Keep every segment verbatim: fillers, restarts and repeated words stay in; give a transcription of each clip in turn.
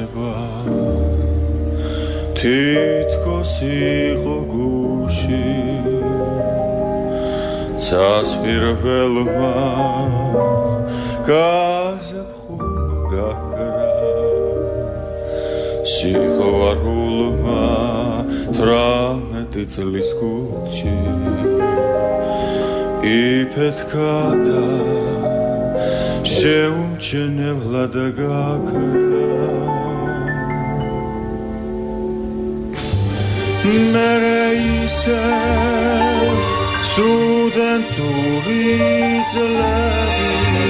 ნება თითქოს იყო გუში ცასფირველმა გაზაფხულმა გაქრა სიყვარულმა თვრამეტი წლის კუჩი იფეთქა და შეუმჩნევლად გაქრა მერე ისე სტუდენტური წლები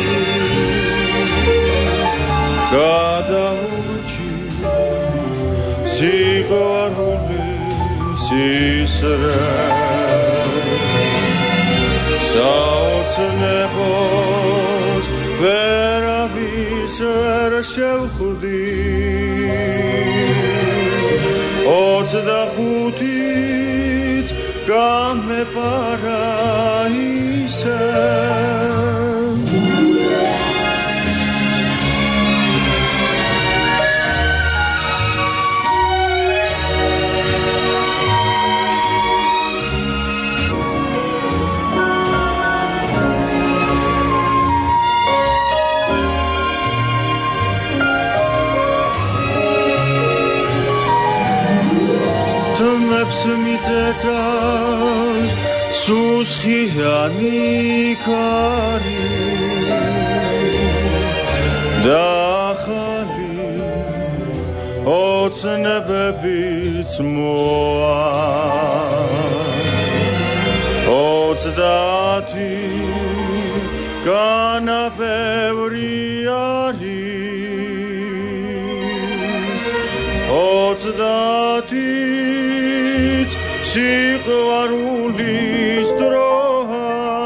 გადაურჩი სიყვარულის ისრე საოცნებოს ვერავის ვერ შევხვდი ოცდახუთით გამეპარა ისე მიწეთას სუსხიანი ქარი და ახალი ოცნებებიც მოა ოცდაათი განაბევრი არის ოცდაათი სიყვარულის დროა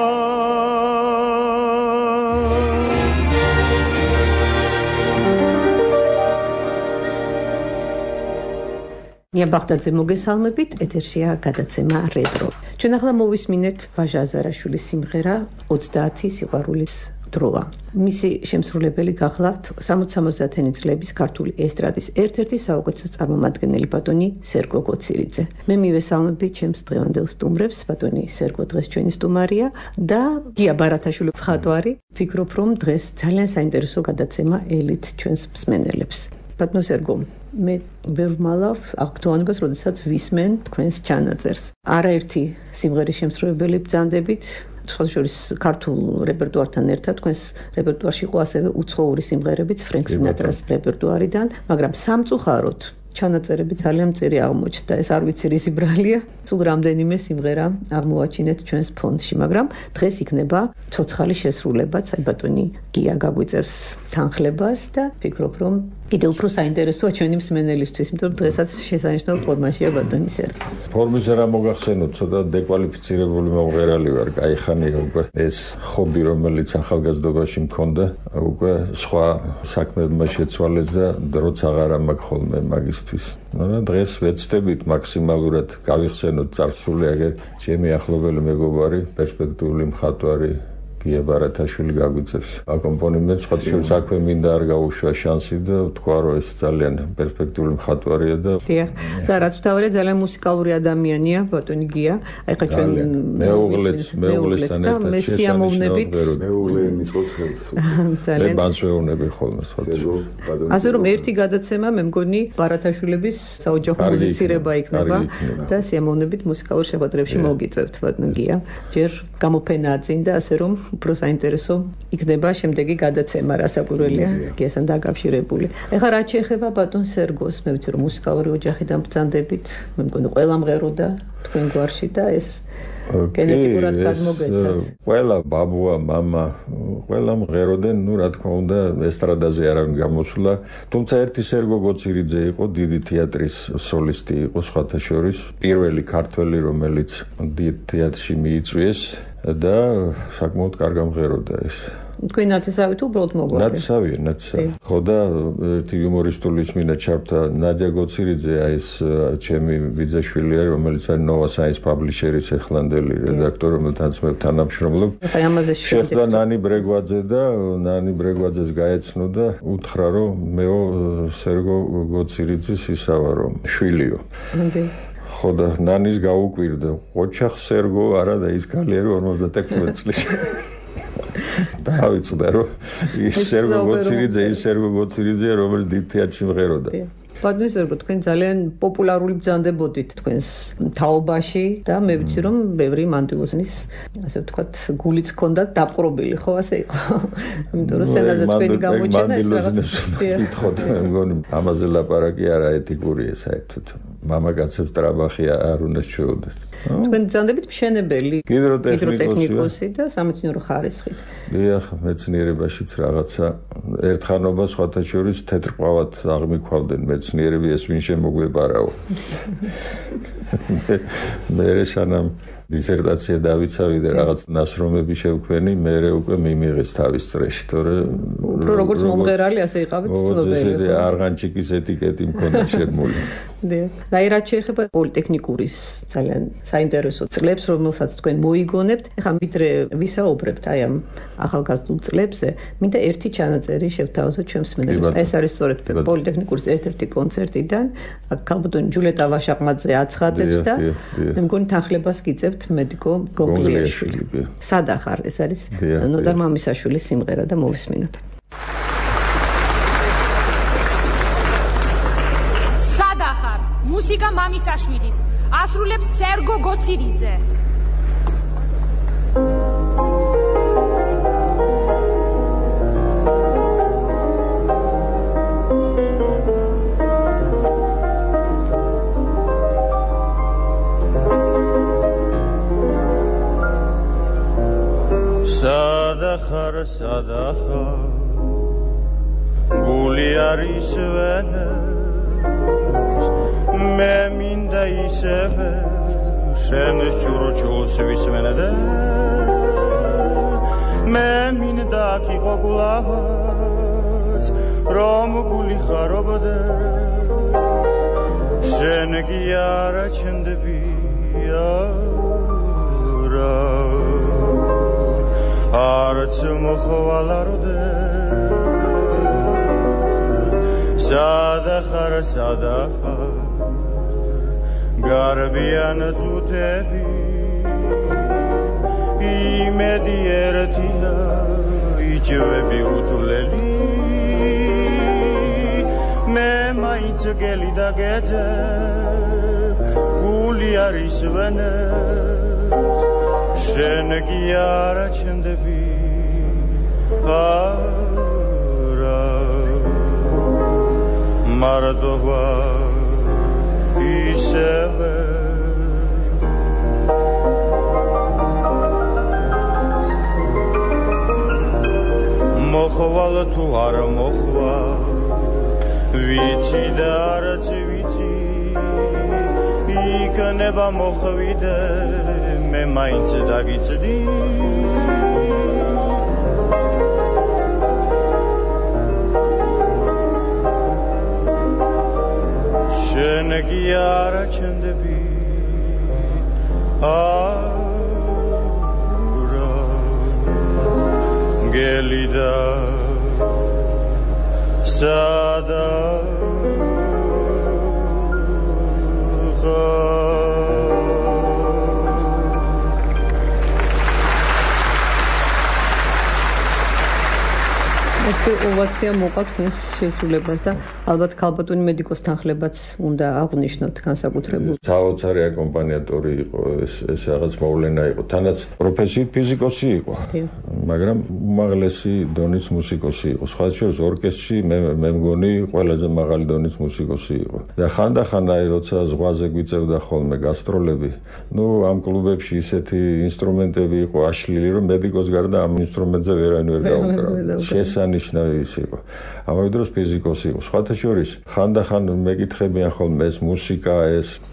ნია ბაღდაძე მოგესალმებით, ეთერშია გადაცემა რეტრო. ჩვენ ახლა მოვისმინეთ ვაჟა აზარაშვილის სიმღერა ოცდაათი სიყვარულის დროა. მისი შემსრულებელი გახლავთ სამოც-სამოცდაათენი წლების ქართული ესტრადის ერთ-ერთი საუკეთესო წარმომადგენელი ბატონი სერგო გოცირიძე. მე მივესალმები ჩემს დღევანდელ სტუმრებს, ბატონი სერგო დღეს ჩვენი სტუმარია და გია ბარათაშვილი მხატვარი. ვფიქრობ, რომ დღეს ძალიან საინტერესო გადაცემა ელით ჩვენს მსმენელებს. ბატონო სერგო, მე ვერ ვალავ აქტუალობას, როდესაც ვისმენ თქვენს ჩანაწერს. არაერთი სიმღერის შემსრულებელი ბრძანდებით შორის ქართულ რეპერტუართან ერთად თქვენს რეპერტუარში იყო ასევე უცხოური სიმღერებიც ფრენკ სინატრას რეპერტუარიდან, მაგრამ სამწუხაროდ ჩანაწერები ძალიან მწირი აღმოჩნდა. ეს არ ვიცი რისი ბრალია, სულ რამდენიმე სიმღერა აღმოვაჩინეთ ჩვენს ფონდში, მაგრამ დღეს იქნება ცოცხალი შესრულებაც, აი ბატონი გია გაგვიწევს თანხლებას და ვფიქრობ, რომ კიდევ უფრო საინტერესოა ჩვენი მსმენელისთვის, იმიტომ რომ დღესაც შესანიშნავ ფორმაშია ბატონი სერგო. ფორმაზე რა მოგახსენოთ, ცოტა დეკვალიფიცირებული მომღერალი ვარ, კაი ხანია უკვე ეს ხობი, რომელიც ახალგაზრდობაში მქონდა, უკვე სხვა საქმეებმა შეცვალეს და დროც აღარ მაქვს ხოლმე მაგისთვის. მაგრამ დღეს ვეცდებით მაქსიმალურად გავიხსენოთ წარსული, აგერ ჩემი ახლობელი მეგობარი, პერსპექტიული მხატვარი გია ბარათაშვილი გაგვიწევს აკომპონიმენტს, სხვა შორის საქმე მინდა არ გაუშვა შანსი და თქვა რომ ეს ძალიან პერსპექტიული მხატვარია და და რაც მთავარია ძალიან მუსიკალური ადამიანია ბატონი გია. აი ხა ჩვენ მეუღლეც მეუღლესთან ერთად შესანიშნავად მეუღლე მიწყობს ხელს. ძალიან ბანსვეუნები ხოლმე სხვა. ასე რომ ერთი გადაცემა მე მგონი ბარათაშვილების საოჯახო მუსიცირება იქნება და სიამოვნებით მუსიკალურ შეხვედრებში მოგიწევთ ბატონი გია. ჯერ გამოფენაა წინ და ასე რომ უფრო საინტერესო იქნება შემდეგი გადაცემა, რასაკვირველია გიასთან დაკავშირებული. ეხლა რაც შეეხება ბატონ სერგოს, მე ვიცი რომ მუსიკალური ოჯახიდან ბრძანდებით, მე მგონი ყველა მღეროდა თქვენ გვარში და ეს გენეტიკურად გადმოგეცათ. ყველა ბაბუა, მამა, ყველა მღეროდნენ, ну რა თქმა უნდა, ესტრადაზე არავინ გამოსულა. თუმცა ერთი სერგო გოცირიძე იყო, დიდი თეატრის სოლისტი იყო სხვათა შორის, პირველი ქართველი, რომელიც დიდ თეატრში მიიწვიეს. და საკმაოდ კარგ ამღეროდა ეს. თქვენ ნათესავი თუ უბრალოდ მოგვარდა? ნათესავია, ნათესავი. ხო და ერთი იუმორისტული ისმინა ჩავთა ნადია გოცირიძე, აი ეს ჩემი ბიძაშვილი არის, რომელიც არის Nova Science Publisher-ის ეხლანდელი რედაქტორი, რომელთანაც მე თანამშრომლობ. აი ამაზე შეხვდა ნანი ბრეგვაძე და ნანი ბრეგვაძეს გაეცნო და უთხრა, რომ მეო სერგო გოცირიძის ისავა რომ შვილიო. ხო და ნანის გაუკვირდა, ოჩახ სერგო არა და ის გალერი ორმოცდაექვსი წლის. დავიწყდა რომ ის სერგო გოცირიძე ის სერგო გოცირიძეა რომელიც დიდ თეატრში მღეროდა. ბატონო სერგო, თქვენ ძალიან პოპულარული ბრძანდებოდით თქვენს თაობაში და მე ვიცი რომ ბევრი მანდილოსნის ასე ვთქვათ გულიც ჰქონდათ დაპყრობილი, ხო ასე იყო? იმიტომ რომ სცენაზე თქვენი გამოჩენა ეს რაღაც კითხოთ, მე მგონი ამაზე ლაპარაკი არა ეთიკურია საერთოდ. მამაკაცებს ტრაბახი არ უნდა შეუდგეს. თქვენ ბრძანდებით მშენებელი, ჰიდროტექნიკოსი და სამეცნიერო ხარისხით. დიახ, მეცნიერებაშიც რაღაცა ერთხანობა სხვათა შორის თეთრყავად აღმიქვავდნენ მეცნიერები, ეს ვინ შემოგვეპარაო. მე სანამ დისერტაცია დავიცავი და რაღაც ნაშრომები შევქვენი, მე უკვე მიმიღეს თავის წრეში, თორემ როგორც მომღერალი ასე იყავით ცნობილი. ეს არღანჩიკის ეტიკეტი მქონდა შეგმული. დიახ. და რაც შეეხება პოლიტექნიკურის ძალიან საინტერესო წლებს, რომელსაც თქვენ მოიგონებთ, ეხლა ვიდრე ვისაუბრებთ აი ამ ახალგაზრდულ წლებზე, მინდა ერთი ჩანაწერი შევთავაზოთ ჩვენს მსმენელებს. ეს არის სწორედ პოლიტექნიკურის ერთ-ერთი კონცერტიდან, ქალბატონი ჯულეტა ვაშაყმაძე აცხადებს და მე მგონი თანხლებას გიწევთ მედიკო გოგლიაშვილი. სადახარ ეს არის ნოდარ მამისაშვილის სიმღერა და მოვისმინოთ. მუსიკა მამისაშვილის ასრულებს სერგო გოცირიძე. სადახარ სადახარ გული არის ვენე მე მინდა ისევე შენს ჭურჭულს ვისმენე და მე მინდა კიყო გულავაც რომ გული ხარობდე შენ კი არა ჩნდები არა არც მოხვალარდე სადახარ სადახარ გარბიან წუთები იმედი ერთია იჯვები უთვლელი მე მაინც გელი და გეძე გული არის ვენებს შენ კი არა ჩნდები არა მარტოა ისევე მოხვალ თუ არ მოხვალ ვიცი და არც ვიცი იქნება მოხვიდე მე მაინც დაგიწდი შენ კი არა ჩნდები არა გელი და სადახარ ოვაცია მოყავთ თქვენს შესრულებას და ალბათ ქალბატონი მედიკოს თანხლებაც უნდა აღვნიშნოთ განსაკუთრებულ. საოცარი აკომპანიატორი იყო, ეს ეს რაღაც მოვლენა იყო. თანაც პროფესიით ფიზიკოსი იყო, მაგრამ უმაღლესი დონის მუსიკოსი იყო. სხვა შორის ორკესტრში მე მე მგონი ყველაზე მაღალი დონის მუსიკოსი იყო. და ხანდახან აი როცა ზღვაზე გვიწევდა ხოლმე გასტროლები, ნუ ამ კლუბებში ისეთი ინსტრუმენტები იყო აშლილი, რომ მედიკოს გარდა ამ ინსტრუმენტზე ვერანი ვერ გაუკრავდა. შესანიშნავი ის იყო. ამავე დროს ფიზიკოსი იყო. სხვათა შორის ხანდახან მეკითხებიან ხოლმე ეს მუსიკა, ეს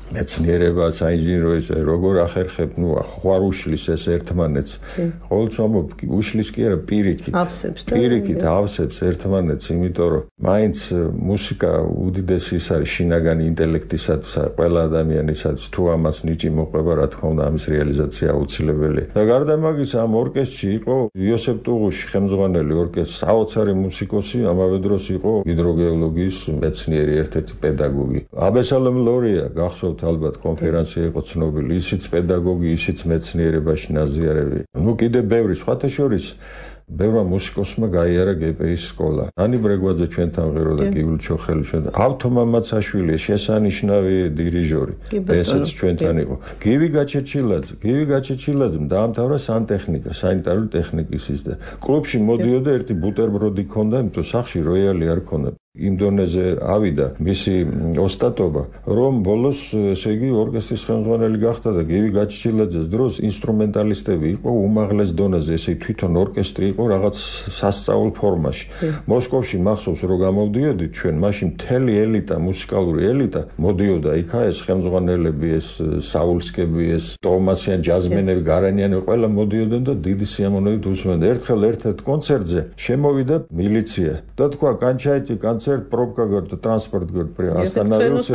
მეცნიერება, საინჟინრო, როგორ ახერხებ, ნუ ხვარუშლის ეს ერთმანეთს. ყოველწამო უშლის კი არა, პირიქით. ავსებს და პირიქით ავსებს ერთმანეთს, იმიტომ რომ მაინც მუსიკა უდიდესი ის არის შინაგანი ინტელექტისათვის, ყველა ადამიანისათვის, თუ ამას ნიჭი მოყვება, რა თქმა უნდა, ამის რეალიზაცია აუცილებელია. და გარდა მაგის ამ ორკესტრში იყო იოსებ ტუღუში, ხელმძღვანელი ორკესტრის, საოცარი მუსიკოსი, ამავე დროს იყო ჰიდროგეოლოგიის მეცნიერი, ერთ-ერთი პედაგოგი. აბესალომ ლორია, გახსოვთ ალბათ კონფერენცია იყო ცნობილი, ისიც პედაგოგი, ისიც მეცნიერებაში ნაზიარები. ნუ კიდე ბევრი, სხვათა შორის ბევრმა მუსიკოსმა გაიარა გპ-ის სკოლა. ანი ბრეგვაძე ჩვენთან მღეროდა, გივლი ჩოხელი ჩვენთან. ავთო მამაცაშვილი, შესანიშნავი დირიჟორი. ესეც ჩვენთან იყო. გივი გაჩეჩილაძე, გივი გაჩეჩილაძემ დაამთავრა სანტექნიკა, სანიტარული ტექნიკის ის და კლუბში მოდიოდა ერთი ბუტერბროდი ქონდა, იმიტომ სახში როიალი არ ქონდა. იმ დონეზე ავიდა მისი ოსტატობა, რომ ბოლოს ესე იგი ორკესტრის ხელმძღვანელი გახდა და გივი გაჩეჩილაძეს დროს ინსტრუმენტალისტები იყო უმაღლეს დონეზე, ესე თვითონ ორკესტრი იყო რაღაც სასწაულ ფორმაში. მოსკოვში მახსოვს რომ გამოვდიოდით ჩვენ, მაშინ მთელი ელიტა, მუსიკალური ელიტა მოდიოდა იქა, ეს ხელმძღვანელები, ეს საულსკები, ეს ტომასიან, ჯაზმენები, გარანიანები, ყველა მოდიოდნენ და დიდი სიამოვნებით უსმენდა. ერთხელ ერთ-ერთ კონცერტზე შემოვიდა მილიცია და თქვა კანჩაიტი კანცერტ პრობკა გარდა ტრანსპორტ გარდა პრე ასტანაიუს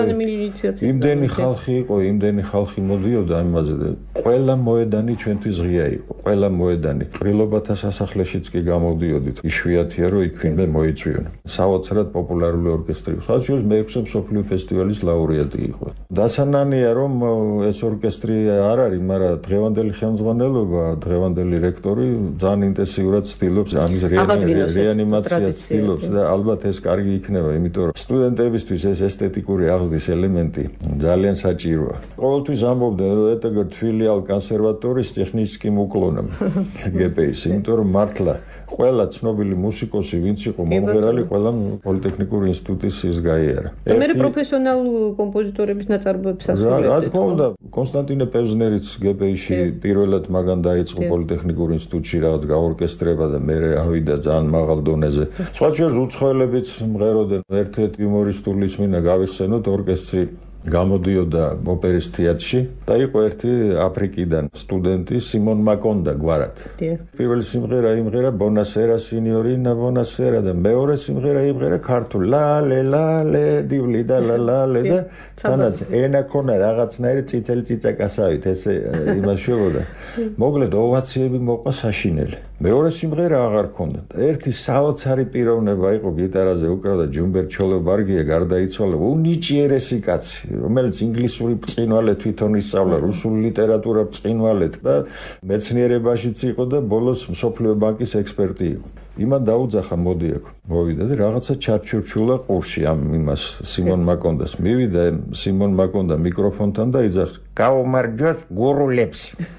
იმდენი ხალხი იყო, იმდენი ხალხი მოდიოდა ამაზე და ყველა მოედანი ჩვენთვის ღია იყო, ყველა მოედანი. ყრილობათა სასახლეშიც კი გამოვდიოდით, იშვიათია რომ იქ ვინმე მოიწვიონ. საოცრად პოპულარული ორკესტრი. საერთოდ მეექვსე მსოფლიო ფესტივალის ლაურეატი იყო. დასანანია რომ ეს ორკესტრი არ არის, მაგრამ დღევანდელი ხელმძღვანელობა, დღევანდელი რექტორი ძალიან ინტენსიურად ცდილობს ამის რეანიმაციას ცდილობს და ალბათ ეს კარგი იქნება, იმიტომ რომ სტუდენტებისთვის ეს ესთეტიკური აღზრდის ელემენტი ძალიან საჭიროა. ყოველთვის ამბობდა რომ ეტეგერ თბილისის კონსერვატორის ტექნიკიმ უკლონამ გპ-ის, იმიტომ რომ მართლა ყველა ცნობილი მუსიკოსი, ვინც იყო მომღერალი, ყველა პოლიტექნიკური ინსტიტუტის ის გაიარა. და მე პროფესიონალ კომპოზიტორების ნაწარმოებებს ასრულებდა. რა თქმა უნდა, კონსტანტინე პევზნერიც გპ-ში პირველად მაგან დაიწყო პოლიტექნიკურ ინსტიტუტში რაღაც გაორკესტრება და მე ავიდა ძალიან მაღალ დონეზე. სხვა შორის უცხოელებიც მღეროდნენ. ერთ-ერთი იუმორისტული ისმინა გავიხსენოთ ორკესტრი გამოდიოდა ოპერის თეატრში და იყო ერთი აფრიკიდან სტუდენტი სიმონ მაკონდა გვარად. პირველი სიმღერა იმღერა ბონასერა სინიორინა ბონასერა და მეორე სიმღერა იმღერა ქართულ ლალე ლალე დივლი და ლალე და თანაც ენა ქონა რაღაცნაირი წიწელი წიწაკასავით ესე იმაშველოდა. მოკლედ ოვაციები მოყვა საშინელი. მეორე სიმღერა აღარ ქონდა. ერთი საოცარი პიროვნება იყო, გიტარაზე უკრავდა ჯუმბერ ჩოლობარგია, გარდაიცვალა, უნიჭიერესი კაცი, რომელიც ინგლისური ბრწყინვალე თვითონ ისწავლა, რუსული ლიტერატურა ბრწყინვალეთ და მეცნიერებაშიც იყო და ბოლოს მსოფლიო ბანკის ექსპერტი იყო. იმან დაუძახა მოდი აქ მოვიდა და რაღაცა ჩარჩურჩულა ყურში ამ იმას სიმონ მაკონდას. მივიდა სიმონ მაკონდა მიკროფონთან და იძახს გაუმარჯოს გურულებს.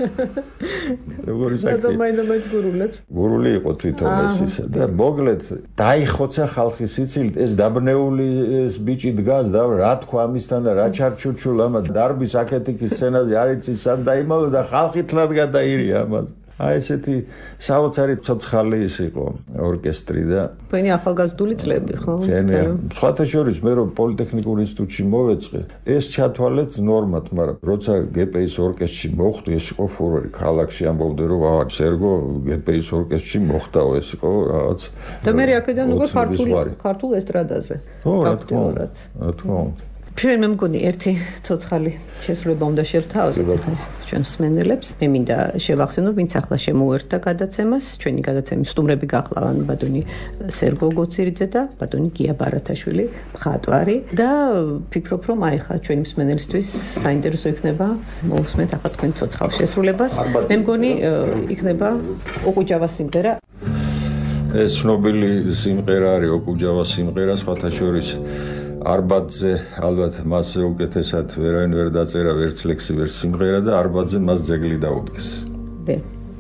როგორი საქმე? ადამიანებს გურულებს. გურული იყო თვითონ ეს ისა და მოგლედ დაიხოცა ხალხის სიცილით, ეს დაბნეული ეს ბიჭი დგას და რა თქვა ამისთან და რა ჩარჩურჩულა ამა დარბის აკეთიკის სცენაზე არ იცის სად დაიმალო და ხალხი თლად გადაირია ამას. აი ესეთი საოცარი ცოცხალი ის იყო ორკესტრი და თქვენი ახალგაზრდული წლები ხო? სხვათა შორის მე რომ პოლიტექნიკურ ინსტიტუტში მოვეწყე, ეს ჩათვალეთ ნორმად, მაგრამ როცა გპ-ის ორკესტრში მოხვდი, ეს იყო ფურორი. ქალაქში ამბობდნენ რომ აა სერგო გპ-ის ორკესტრში მოხვდაო, ეს იყო რაღაც. და მე აქედან უკვე ქართულ ქართულ ესტრადაზე. ხო, რა თქმა უნდა. რა თქმა უნდა. ჩვენ მე მგონი ერთი ცოცხალი შესრულება უნდა შევთავაზოთ ჩვენ მსმენელებს. მე მინდა შევახსენო, ვინც ახლა შემოუერთდა გადაცემას, ჩვენი გადაცემის სტუმრები გახლავან ბატონი სერგო გოცირიძე და ბატონი გია ბარათაშვილი, მხატვარი და ვფიქრობ, რომ აი ხა ჩვენი მსმენელისთვის საინტერესო იქნება მოусმენთ ახლა თქვენ ცოცხალ შესრულებას. მე მგონი იქნება ოკუჯავას სიმღერა. ეს ცნობილი სიმღერა არის ოკუჯავას სიმღერა, სხვათა შორის არბაძე ალბათ მას უკეთესად ვერავინ ვერ დაწერა ვერც ლექსი ვერც სიმღერა და არბაძე მას ძეგლი დაუდგეს. დე.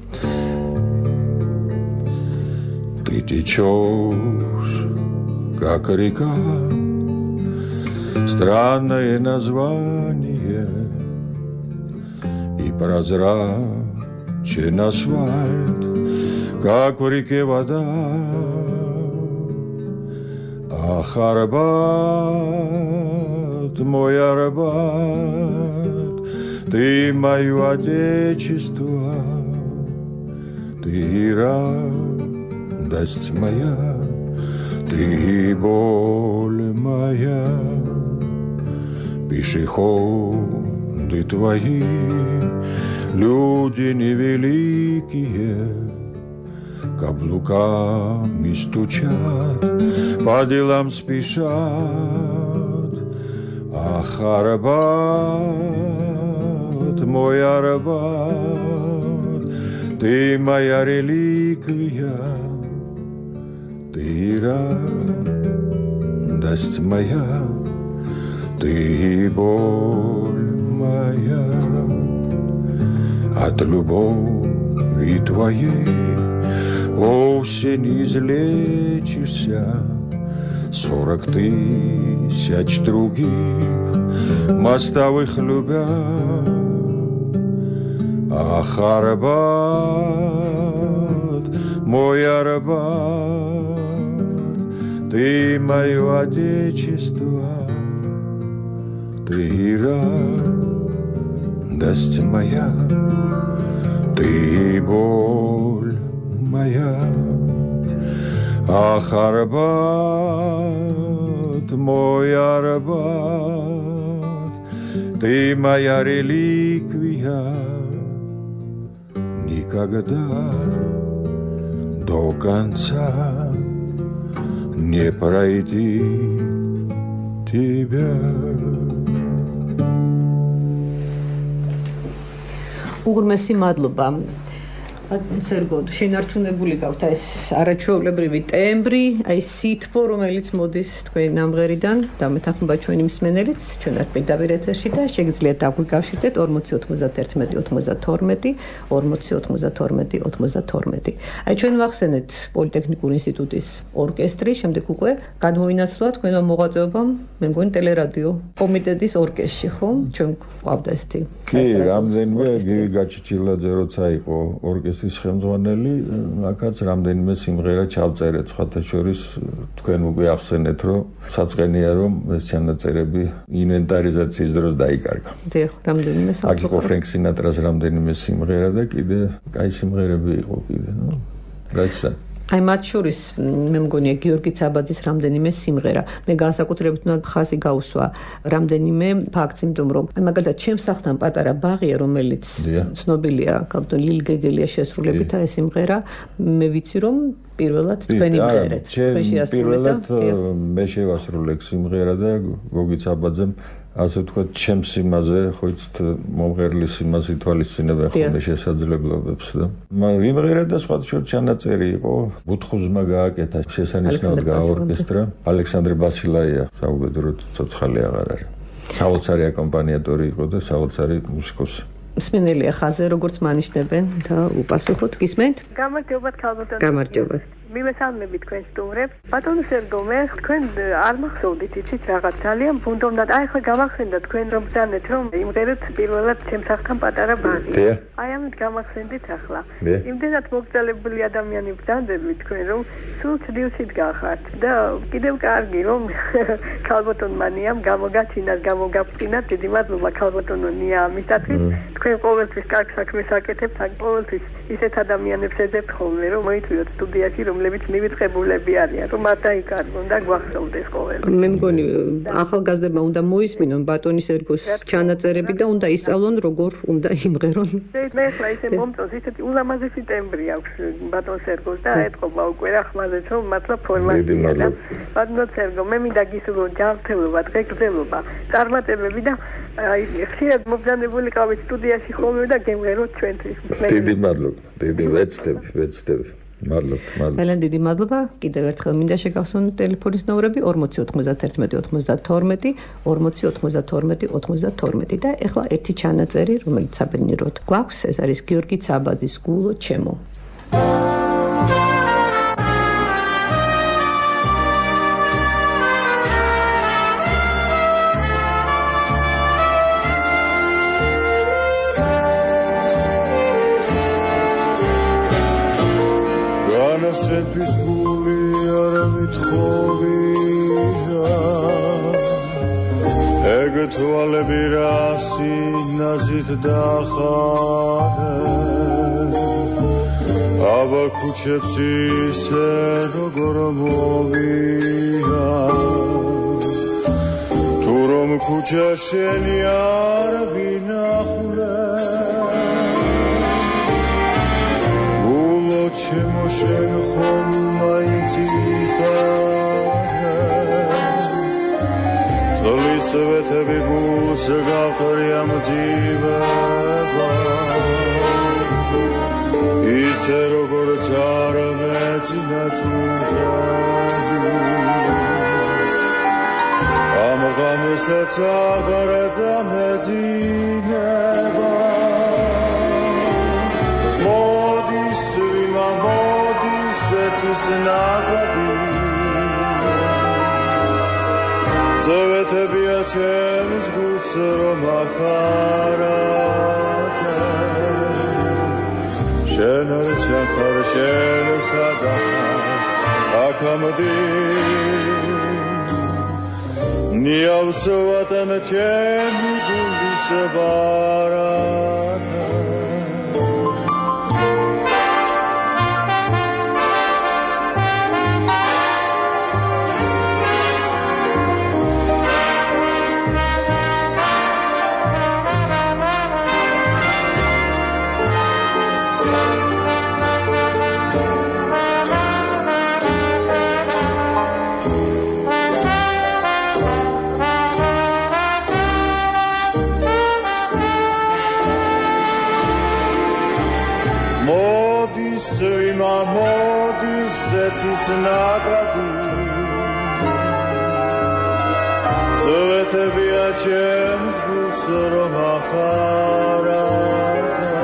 Тычёж, как река, странное название и прозрачен асфальт, как в реке вода. Ах, Арбат, мой Арбат, Ты мое отечество, ты радость моя, ты боль моя, пешеходы твои, люди невеликие, каблуками стучат, по делам спешат, ах, Арбат, мой Арбат, ты моя реликвия, ты радость моя, ты боль моя. От любови твоей осень излечишься, сорок тысяч других мостовых любя. Ах, Арбат, мой Арбат, ты мое отечество, ты радость моя, ты боль моя. Ах, Арбат, мой Арбат, ты моя реликвия, никогда до конца не пройти тебя. უღრმესი მადლობა. სერგო, შენარჩუნებული გაქვთ ეს არაჩვეულებრივი ტემბრი, აი სითბო, რომელიც მოდის თქვენ ამღერიდან, დამეთანხმება ჩვენი მსმენელიც, ჩვენ არ პირდაპირ ეთერში და შეგიძლიათ დაგვიკავშირდეთ ორმოცი ოცდაათი ოცდათორმეტი ორმოცი ოცდათორმეტი ოცდათორმეტი. აი ჩვენ ვახსენეთ პოლიტექნიკური ინსტიტუტის ორკესტრი, შემდეგ უკვე გადმოინაცვლა თქვენმა მოღვაწეობამ, მე მგონი ტელერადიო კომიტეტის ორკესტრში, ხო? ჩვენ გვყავდა ესეთი. კი, რამდენიმე გიგი გაჩიჩილაძე როცა იყო ორკესტრის ხელმძღვანელი, აქაც რამდენიმე სიმღერა ჩავწერეთ, სხვათა შორის თქვენ უკვე ახსენეთ, რომ საწყენია რომ ეს ჩანაწერები ინვენტარიზაციის დროს დაიკარგა. დიახ, რამდენიმე აქ იყო ფრენკ სინატრას რამდენიმე სიმღერა და კიდე კაი სიმღერები იყო კიდე, ნუ. რაც აი მათ შორის მე მგონია გიორგი ცაბაძის რამდენიმე სიმღერა. მე განსაკუთრებით უნდა ხაზი გავუსვა რამდენიმე ფაქტს, იმიტომ რომ აი მაგალითად ჩემს სახლთან პატარა ბაღია, რომელიც ცნობილია, კალტონ ლილ გეგელია შესრულებით ეს სიმღერა, მე ვიცი რომ პირველად თქვენი მღერეთ. თქვენ შეასრულეთ. მე შევასრულე სიმღერა და გოგი ცაბაძემ ასე ვთქვათ, ჩემს იმაზე, ხო იცით, მომღერლის იმას ითვალისწინებენ ხოლმე შესაძლებლობებს და იმღერა და სხვა შორ ჩანაწერი იყო, ბუთხუზმა გააკეთა, შესანიშნავად გააორკესტრა, ალექსანდრე ბასილაია, საუბედუროდ ცოცხალი აღარ არის. საოცარი აკომპანიატორი იყო და საოცარი მუსიკოსი. მსმენელია ხაზე, როგორც მანიშნებენ და უპასუხოთ, გისმენთ? გამარჯობათ, ქალბატონო. გამარჯობათ. მივესალმებით თქვენ სტუმრებს. ბატონო სერგო, მე თქვენ არ მახსოვდით იცით რაღაც ძალიან ბუნდოვნად. აი ხო გამახსენდა თქვენ რომ ბრძანეთ რომ იმღერეთ პირველად ჩემს სახლთან პატარა ბაღი. აი ამით გამახსენდით ახლა. იმდენად მოგწალებული ადამიანი ბრძანდებით თქვენ რომ სულ ცდილსით გახართ და კიდევ კარგი რომ ქალბატონმა ნიამ გამოგაჩინათ, გამოგაფრინათ. დიდი მადლობა ქალბატონო ნია ამისათვის. თქვენ ყოველთვის კარგ საქმეს აკეთებთ, აქ ყოველთვის ისეთ ადამიანებს ეძებთ ხოლმე რომ მოიწვიოთ სტუდიაში რომ რომლებიც მივიწყებულები არიან, რომ არ დაიკარგონ და გვახსოვდეს ყოველთვის. მე მგონი ახალგაზრდებმა უნდა მოისმინონ ბატონის ერგოს ჩანაწერები და უნდა ისწავლონ როგორ უნდა იმღერონ. მე ახლა ისე მომწონს, ისეთი ულამაზესი ტემბრი აქვს ბატონს ერგოს და ეთყობა უკვე რა ხმაზეც რომ მართლა ფორმატია და ბატონო ერგო, მე მინდა გისურვო ჯანმრთელობა, დღეგრძელობა, წარმატებები და აი ხშირად მობრძანებული ყავით სტუდიაში ხოლმე და გემღეროთ ჩვენთვის. დიდი მადლობა, დიდი ვეცდები, ვეცდები. მადლობა, მადლობა. ძალიან დიდი მადლობა. კიდევ ერთხელ მინდა შეგახსოვოთ ტელეფონის ნომრები ორმოცი ოცდაათი ოცდათორმეტი ორმოცი ოცდათორმეტი ოცდათორმეტი და ეხლა ერთი ჩანაწერი, რომელიც საბედნიეროდ გვაქვს, ეს არის გიორგი ცაბაძის გულო ჩემო. სეფის გული არ მithოვია ეგ თვალები რა სინაზით დახარე აბა ქუჩებს ისე როგორ მოვია თუ რომ ქუჩა შენი არ ვინახულე გულო ჩემო შენ ხომ მაინც იხარე წლის ვეთები გულს გაყრია მძივება ისე როგორც არ მეძინა წუხები ამ ღამესაც აღარ დამეძინება მოდის წვიმა მოდის ეცის ნაგადი ზევეთებია ჩემს გულს რომ ახარატე შენ არ ჩახარ შენ სადახარ აქამდი ნიავს ვატან ჩემი გულის ბარატა მოდის ზეთის ნაგადი ზევეთებია ჩემს გულს რომ ახარატე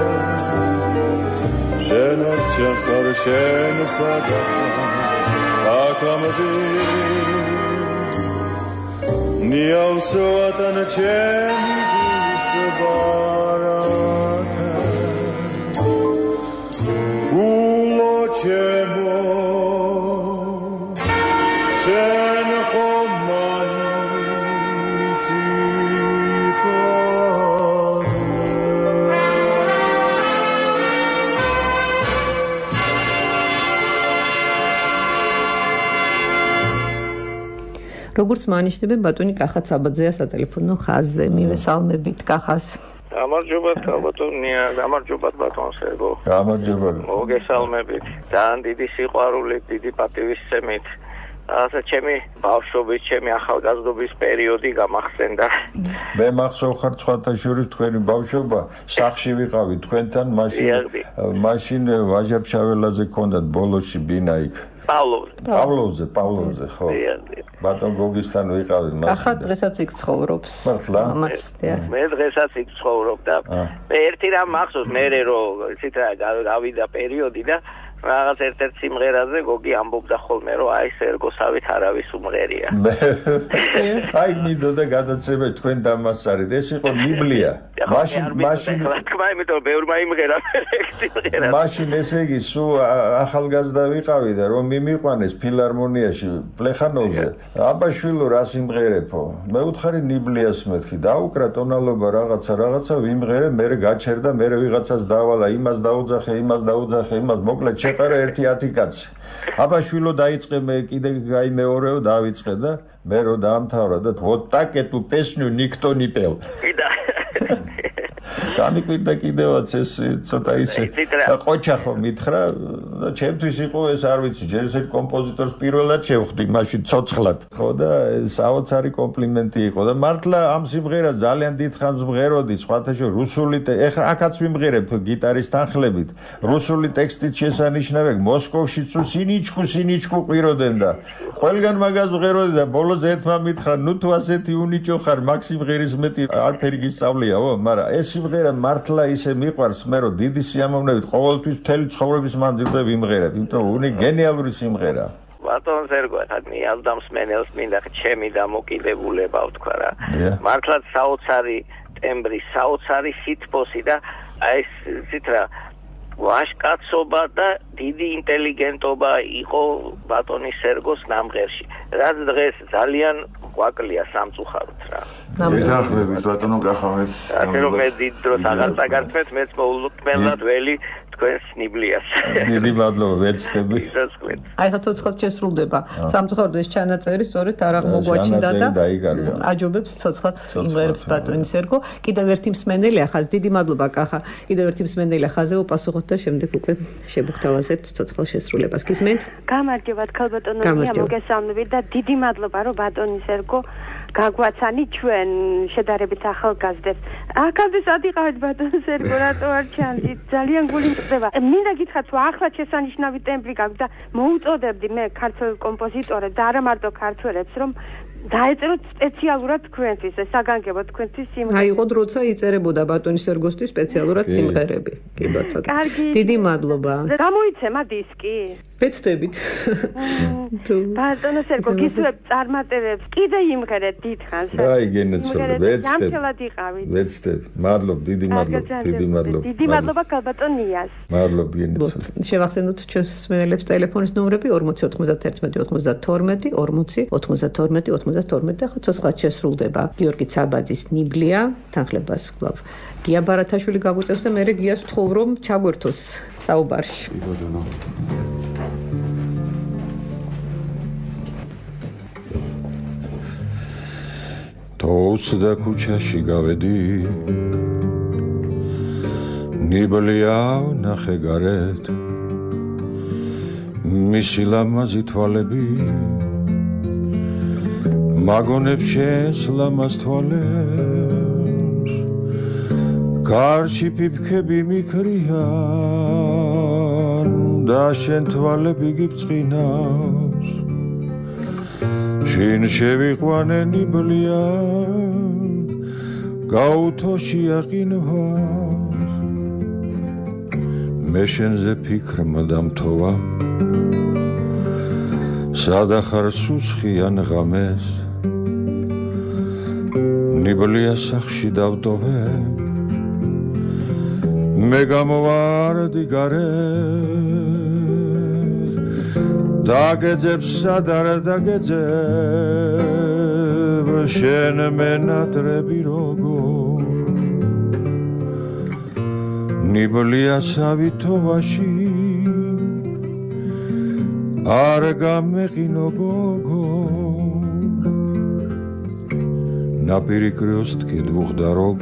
შენ არ ჩახარ შენ სადახარ აქამდი ნიავს ვატან ჩემი გულს ბარატე ჩემო შენ ხომ მაინც იხარე როგორც მანიშნებენ ბატონი კახა საბაძეა სატელეფონო ხაზზე მივესალმებით კახას გამარჯობათ ბატონია, გამარჯობათ ბატონ სერგო. გამარჯობა. მოგესალმებით. ძალიან დიდი სიყვარულით, დიდი პატივისცემით. ასე ჩემი ბავშვობის, ჩემი ახალგაზრდობის პერიოდი გამახსენდა. მე მახსოვ ხარ სხვათა შორის თქვენი ბავშვობა, სახლში ვიყავი თქვენთან, მაშინ მაშინ ვაჟა-ფშაველაძე გქონდათ ბოლოში ბინა იქ. პავლოვზე. პავლოვზე, პავლოვზე, ხო. ბატონ გოგისთან ვიყავი მაშინ. ახლა დღესაც იქ ცხოვრობს. მართლა? მე დღესაც იქ ცხოვრობ და მე ერთი რამ მახსოვს, მე რომ ისეთ რა გავიდა პერიოდი და რაღაც ერთ-ერთ სიმღერაზე გოგი ამბობდა ხოლმე რომ აი სერგოსავით არავის უმღერია. აი მინდოდა გადაცემა თქვენ დამასარეთ. ეს იყო ბიბლია. მაშინ მაშინ თქვა იმიტომ ბევრი მაიმღერა ეს სიმღერა. მაშინ ესე იგი სულ ახალგაზრდა ვიყავი და რომ მიმიყვანეს ფილარმონიაში პლეხანოვზე. აბაშვილო რა სიმღერებო? მე უთხარი ბიბლიას მეთქი. დაუკრა ტონალობა რაღაცა რაღაცა ვიმღერე, მე გაჩერდა, მე ვიღაცას დავალა, იმას დაუძახე, იმას დაუძახე, იმას მოკლედ შეყარა ერთი ათი კაცი. აბაშვილო დაიწყე მე კიდე გაიმეორეო დავიწყე და მე რო დაამთავრა და вот так эту песню никто не пел. გამიკვირდა კიდევაც ეს ცოტა ისე ყოჩახო მითხრა და ჩემთვის იყო ეს არ ვიცი ჯერ ესეთ კომპოზიტორს პირველად შევხვდი მაშინ ცოცხლად ხო და საოცარი კომპლიმენტი იყო და მართლა ამ სიმღერას ძალიან დიდხანს ვმღეროდი სხვათა შორის რუსული ეხა აქაც ვიმღერებ გიტარის თანხლებით რუსული ტექსტით შესანიშნავი მოსკოვში თუ სინიჩკუ სინიჩკუ ყიროდენ და ყველგან მაგას ვმღეროდი და ბოლოს ერთმა მითხრა ნუ თუ ასეთი უნიჭო ხარ მაქსიმღერის მეტი არაფერი გისწავლიაო მაგრამ ეს სიმღერა მართლა ისე მიყვარს მე რომ დიდი სიამოვნებით ყოველთვის მთელი ცხოვრების მანძილზე ვიმღერებ იმიტომ უნი გენიალური სიმღერა ბატონ სერგო ხადნი ალდამს მენელს მინდა ჩემი დამოკიდებულება ვთქვა რა მართლა საოცარი ტემბრი საოცარი სითბოსი და აი ეს ცით რა ვაჟკაცობა და დიდი ინტელიგენტობა იყო ბატონი სერგოს ნამღერში. რაც დღეს ძალიან ყვაკლია სამწუხაროდ რა. ეთანხმებით ბატონო გახავეთ. ასე რომ მე დიდ დროს აღარ წაგართმევთ, მეც მოულოდნელად ველი თქვენს ნიბლიას. დიდი მადლობა, ვეცდები. აი ხა ცოცხლად შესრულდება. სამწუხაროდ ეს ჩანაწერი სწორედ არ აღმოგვაჩნდა და აჯობებს ცოცხლად იმღერებს ბატონი სერგო. კიდევ ერთი მსმენელი ახაც დიდი მადლობა კახა. კიდევ ერთი მსმენელი ახაზე უპასუხოთ და შემდეგ უკვე შეგუთავაზებთ ცოცხალ შესრულებას. გისმენთ? გამარჯობათ ქალბატონია, მოგესალმებით და დიდი მადლობა რომ ბატონი სერგო გაგვაცანი ჩვენ შედარებით ახალგაზრდებს. აქამდე ადიყავით ბატონ სერგო რატო არ ჩანდით? ძალიან გული მწყდება. მინდა გითხრათ რომ ახლა შესანიშნავი ტემპი გაქვს და მოუწოდებდი მე ქართველ კომპოზიტორებს და არა მარტო ქართველებს რომ დაეწეროთ სპეციალურად თქვენთვის, საგანგებოდ თქვენთვის სიმღერები. აიღოთ როცა იწერებოდა ბატონი სერგოსთვის სპეციალურად სიმღერები. კი ბატონო. დიდი მადლობა. გამოიცემა დისკი? ვეცდებით. ბატონო სერგო გისურვებ წარმატებებს. კიდე იმღერეთ დიდხანს. აი გენაცვალე, ვეცდებ. გამჩელად იყავით. ვეცდებ. მადლობ, დიდი მადლობა, დიდი მადლობა. დიდი მადლობა ქალბატონიას. მადლობ გენაცვალე. შევახსენოთ ჩვენს მსმენელებს ტელეფონის ნომრები ორმოცი ოთხმოცდაერთმეტი ოცდათორმეტი ორმოცი ოთხმოცდათორმეტი ოცდათორმეტი და ცოცხლად შესრულდება გიორგი ცაბაძის ნიბლია თანხლებას ვკლავ გია ბარათაშვილი გაგვიწევს და მე გიას ვთხოვ რომ ჩაგვერთოს საუბარში. თოუს და ქუჩაში გავედი ნიბლია ნახე გარეთ მისი ლამაზი თვალები მაგონებს შენს ლამაზ თვალებს გარში ფიფქები მიქრიან და შენ თვალები გიბწყინავს შენ შევიყვანე ნიბლია გაუთოში აყინავს მე შენზე ფიქრმა დამთოვა სადახარ სუსხიან ღამეს ნიბლია სახში დავდოვე მე გამოვარდი გარეთ დაგეძებ სადარ დაგეძებ შენ მენატრები როგორ ნიბლია სავითოვაში არ გამეყინო გოგო ნაპირი კრიოსტკი დუღდარობ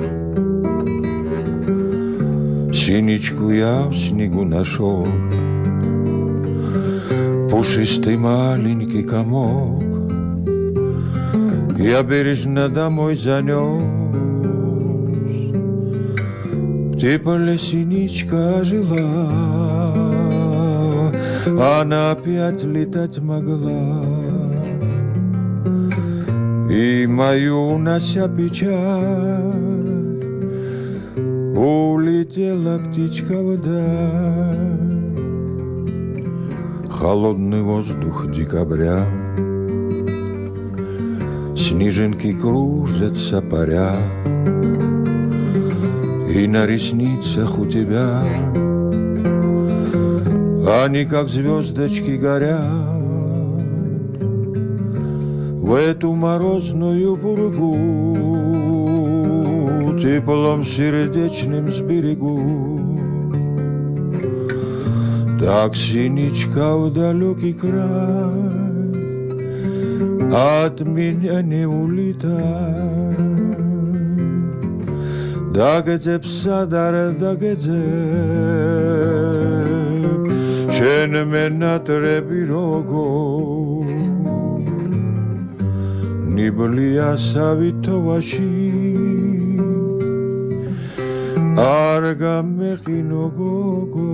სინიჩკუია სნიგუნაშო пушистый маленький комок я бережно домой занес в тепле синичка жила она опять летать могла и мою унося печаль улетела птичка вдаль холодный воздух декабря снежинки кружатся паря и на ресницах у тебя они как звездочки горят в эту морозную пургу теплом сердечным сберегу так синичка в далекий край от меня не улетай дагеძებ სადარ დაგეძებ შენ მენატრები როგორ ნიბლია სავითოვაში არ გამეყინო გოგო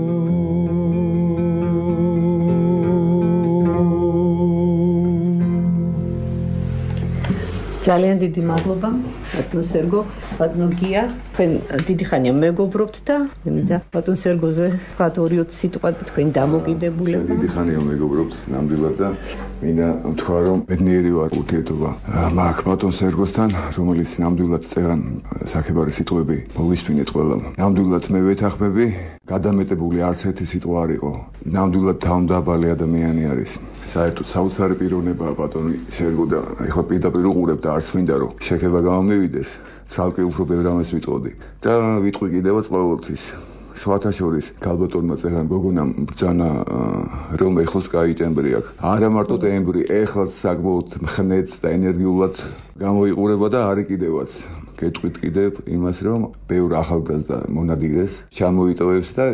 ძალიან დიდი მადლობა ბატონ სერგო, ბატონ გია, თქვენ დიდი ხანია მეგობრობთ და მინდა ბატონ სერგოზე ვთქვათ ორი ოცი სიტყვა თქვენ დამოკიდებულება. დიდი ხანია მეგობრობთ ნამდვილად და მინდა ვთქვა რომ ბედნიერი ვარ ურთიერთობა მაქვს ბატონ სერგოსთან, რომელიც ნამდვილად წერან საქებარი სიტყვები მოვისმინეთ ყველამ. ნამდვილად მე ვეთანხმები, გადამეტებული არც ერთი სიტყვა არ იყო. ნამდვილად თავმდაბალი ადამიანი არის. საერთოდ საოცარი პიროვნებაა ბატონი სერგო და ეხლა პირდაპირ უყურებ და არც მინდა რომ შეკება გამომივიდეს, ცალკე უფრო ბევრ რამეს ვიტყოდი და ვიტყვი კიდევაც ყოველთვის. სხვათა შორის ქალბატონმა წერან გოგონამ ბრძანა რომ ეხლაც კაი ტემბრი აქვს. არა მარტო ტემბრი, ეხლაც საკმაოდ მხნედ და ენერგიულად გამოიყურება და არის კიდევაც. გეტყვით კიდევ იმას რომ ბევრ ახალგაზრდა მონადირეს ჩამოიტოვებს და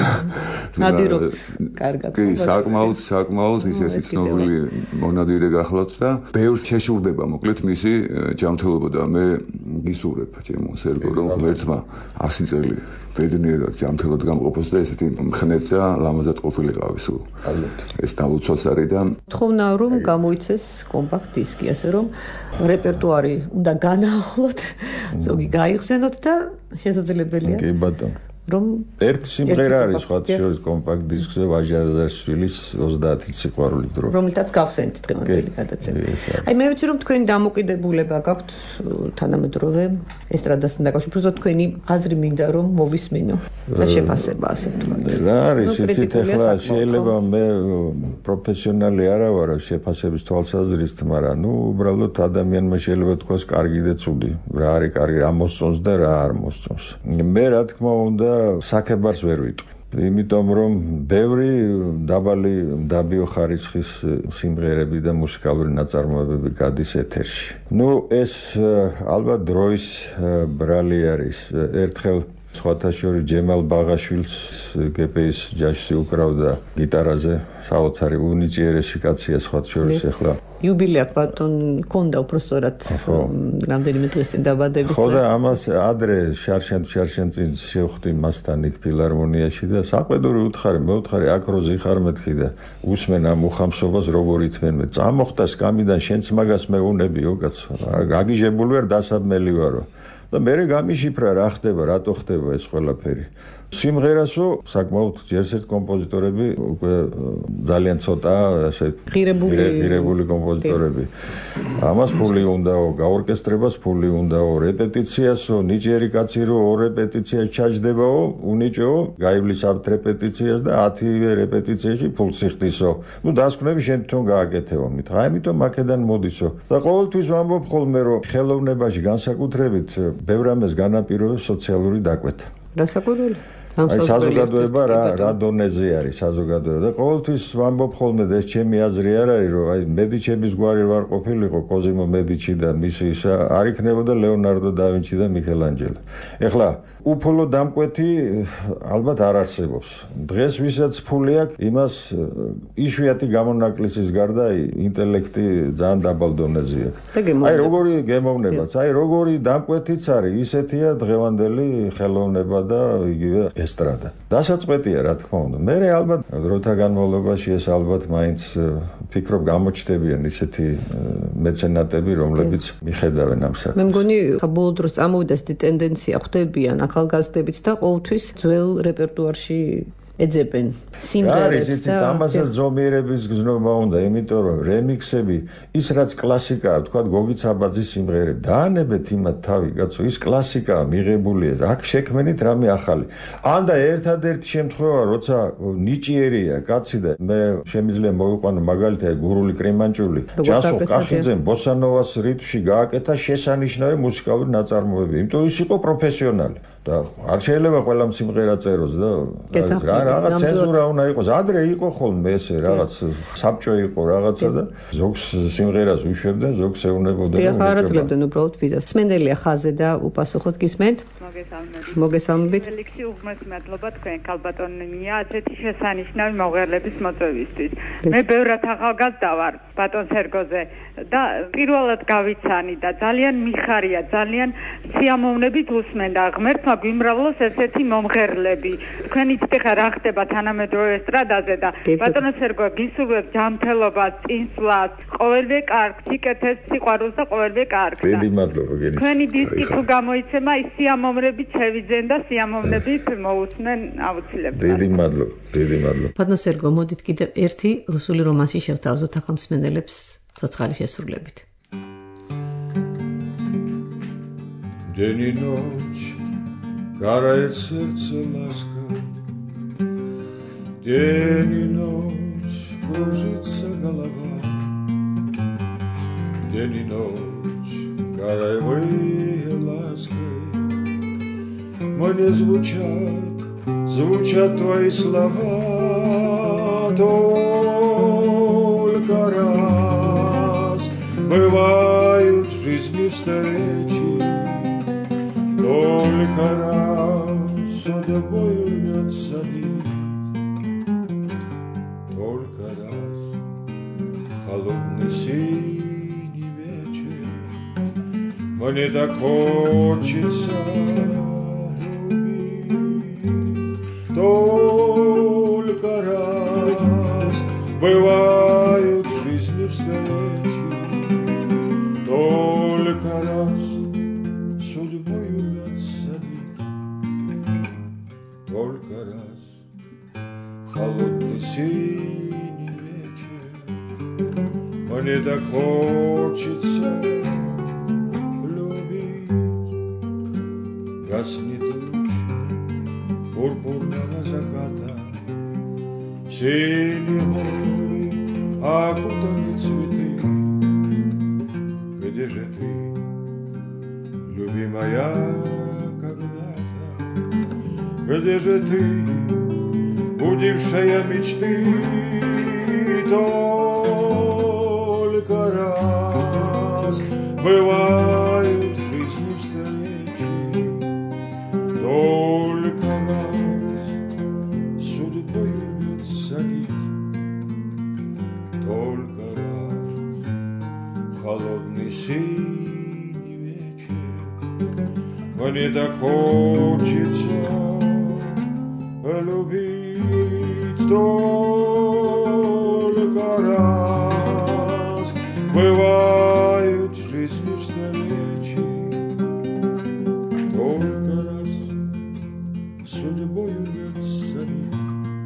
ნადირობთ კარგად. კი, საკმაოდ საკმაოდ ისეთი ცნობილი მონადირე გახლავთ და ბევრს შეშურდება მოკლედ მისი ჯანმრთელობა და მე გისურვებ ჩემო სერგო რომ ღმერთმა ასი წელი ბედნიერად ჯანმრთელად გამყოფოს და ესეთი მხნედ და ლამაზად ყოფილიყავი სულ. ეს დალოცვაც არის და თხოვნა რომ გამოიცეს კომპაქტ დისკი, ასე რომ რეპერტუარი უნდა განაახლოთ, ზოგი გაიხსენოთ და შესაძლებელია. კი ბატონო. რომ ერთი სიმღერა არის სხვათა შორის კომპაქტ დისკზე ვაჟა აზარშვილის ოცდაათი სიყვარული დრო. რომელთაც გავხსენთ დღევანდელი გადაცემა. აი მე ვიცი რომ თქვენი დამოკიდებულება გაქვთ თანამედროვე ესტრადასთან დაკავშირებით, თქვენი აზრი მინდა რომ მოვისმინო და შეფასება ასე ვთქვათ. რა არის იცით ახლა შეიძლება მე პროფესიონალი არა ვარ შეფასების თვალსაზრისით, მაგრამ ნუ უბრალოდ ადამიანმა შეიძლება თქვას კარგი და ცუდი. რა არის კარგი, რა მოსწონს და რა არ მოსწონს. მე რა თქმა უნდა საქებარს ვერ ვიტყვი. იმიტომ რომ ბევრი დაბალი დაბიო ხარისხის სიმღერები და მუსიკალური ნაწარმოებები გადის ეთერში. ნუ ეს ალბათ დროის ბრალი არის. ერთხელ სხვათა შორის ჯემალ ბაღაშვილს გპ-ის ჯაშში უკრავდა გიტარაზე, საოცარი უნიჭიერესი კაცია სხვათა შორის ახლა. იუბილე აქვს ბატონ კონდა უბრალოდ რამდენიმე დღის წინ დაბადების. ხო და ამას ადრე შარშენ შარშენ წინ შევხვდი მასთან იქ ფილარმონიაში და საყვედური უთხარი, მე უთხარი აქ რო ზიხარ მეთქი და უსმენ ამ უხამსობას როგორ ითმენ მე. წამოხდა სკამიდან შენც მაგას მეუნებიო კაცო. გაგიჟებული ვარ, დასაბმელი ვარო. და მე გამიშიფრა რა ხდება, რატო ხდება ეს ყველაფერი. სიმღერასო საკმაოდ ჯერსერტ კომპოზიტორები უკვე ძალიან ცოტა ასე ღირებული ღირებული კომპოზიტორები. ამას ფული უნდაო, გაორკესტრებას ფული უნდაო, რეპეტიციასო, ნიჭიერი კაცი რო ორ რეპეტიციაში ჩაჯდებაო, უნიჭეო, გაივლის ამ რეპეტიციას და ათივე რეპეტიციაში ფულს იხდისო. ნუ დასკვნები შენ თვითონ გააკეთეო, მითხა, ამიტომ აქედან მოდისო. და ყოველთვის ვამბობ ხოლმე რომ ხელოვნებაში განსაკუთრებით ბევრ ამას განაპირობებს სოციალური დაკვეთა. რასაკვირველი? აი საზოგადოება რა რა დონეზე არის საზოგადოება და ყოველთვის ვამბობ ხოლმე და ეს ჩემი აზრი არ არის რომ აი მედიჩების გვარი ვარ ყოფილიყო კოზიმო მედიჩი და მისი ისა არ იქნებოდა ლეონარდო და ვინჩი და მიქელანჯელო. ეხლა უფოლო დამკვეთი ალბათ არ არსებობს. დღეს ვისაც ფული აქვს, იმას იშვიათი გამონაკლისის გარდა ინტელექტი ძალიან დაბალ დონეზე აქვს. აი როგორი გემოვნებაც, აი როგორი დამკვეთიც არის, ისეთია დღევანდელი ხელოვნება და იგივე ესტრადა. დასაწყეთია რა თქმა უნდა. მე ალბათ დროთა განმავლობაში ეს ალბათ მაინც ფიქრობ გამოჩნდებიან ისეთი მეცენატები, რომლებიც მიხედავენ ამ საქმეს. მე მგონი ბოლო დროს წამოვიდა ეს ტენდენცია ხვდებიან ახალგაზრდებით და ყოველთვის ძველ რეპერტუარში ეძებენ სიმღერებს. არის იცით ამასაც ზომიერების გზნობა უნდა, იმიტომ რომ რემიქსები ის რაც კლასიკაა, თქვა გოგი ცაბაძის სიმღერები, დაანებეთ იმათ თავი, კაცო, ის კლასიკაა მიღებულია, აქ შექმენით რამე ახალი. ან და ერთადერთი შემთხვევა, როცა ნიჭიერია კაცი და მე შემიძლია მოვიყვანო მაგალითად გურული კრიმანჭული, ჯასო კახიძემ ბოსანოვას რიტმში გააკეთა შესანიშნავი მუსიკალური ნაწარმოებები, იმიტომ ის იყო პროფესიონალი. და არ შეიძლება ყველა სიმღერა წეროს და რა რაღაც ცენზურა უნდა იყოს. ადრე იყო ხოლმე ესე რაღაც საბჭო იყო რაღაცა და ზოგს სიმღერას უშვებდნენ, ზოგს ეუნებოდნენ. და ხარ აძლევდნენ უბრალოდ ვიზას. სმენელია ხაზე და უპასუხოთ გისმენთ? მოგესალმებით. მოგესალმებით. ელექსი უღმეს მადლობა თქვენ ქალბატონია ასეთი შესანიშნავი მოღერლების მოწვევისთვის. მე ბევრად ახალგაზრდა ვარ ბატონ სერგოზე და პირველად გავიცანი და ძალიან მიხარია, ძალიან სიამოვნებით უსმენ და ღმერთმა გვიმრავლოს ესეთი მომღერლები. თქვენ იცით ხა რა ხდება თანამედროვე ესტრადაზე და ბატონო სერგო გისურვებ ჯანმრთელობას, წინსვლას, ყოველვე კარგს, სიკეთეს, სიყვარულს და ყოველვე კარგს. დიდი მადლობა გენით. თქვენი დისკი თუ გამოიცემა, ის სიამოვნებით შევიძენ და სიამოვნებით მოусმენ აუცილებლად. დიდი მადლობა, დიდი მადლობა. ბატონო სერგო, მოდით კიდევ ერთი რუსული რომანსი შევთავაზოთ ახლა მსმენელებს ცოცხალი შესრულებით. День и ночь карает сердце ласка, день и ночь кружится голова, день и ночь караевые ласки. Мне звучат, звучат твои слова, только раз бывают в жизни встречи. Только раз судьбой рвется нить, только раз холодный синий вечер. Мне так хочется любить, только раз бывают в жизни встречи, только раз судьбой только раз холодный синий вечер. Мне так хочется любить. Гаснет луч пурпурного заката, синевой окутаны цветы. Где же ты, любимая, когда-то? Где же ты, будившая мечты? Только раз бывают в жизни встречи, только раз судьбой рвется нить, только раз холодный синий вечер. Мне так хочется любить, только раз бывают в жизни встречи, только раз судьбой рвется нить,